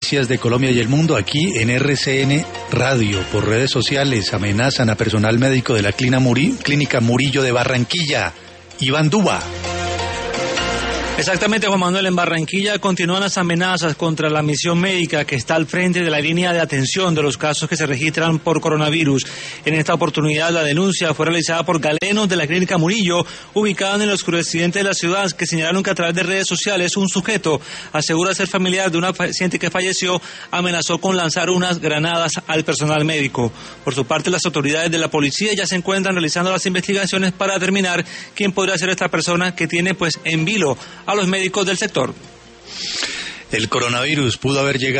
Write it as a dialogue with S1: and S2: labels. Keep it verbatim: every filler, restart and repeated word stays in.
S1: De Colombia y el mundo aquí en R C N Radio. Por redes sociales amenazan a personal médico de la Clínica Murillo de Barranquilla. Iván Duba.
S2: Exactamente, Juan Manuel. En Barranquilla continúan las amenazas contra la misión médica que está al frente de la línea de atención de los casos que se registran por coronavirus. En esta oportunidad, la denuncia fue realizada por galenos de la Clínica Murillo, ubicada en el oscurecimiento de la ciudad, que señalaron que a través de redes sociales un sujeto asegura ser familiar de una paciente que falleció, amenazó con lanzar unas granadas al personal médico. Por su parte, las autoridades de la policía ya se encuentran realizando las investigaciones para determinar quién podría ser esta persona que tiene pues en vilo a los médicos del sector.
S1: El coronavirus pudo haber llegado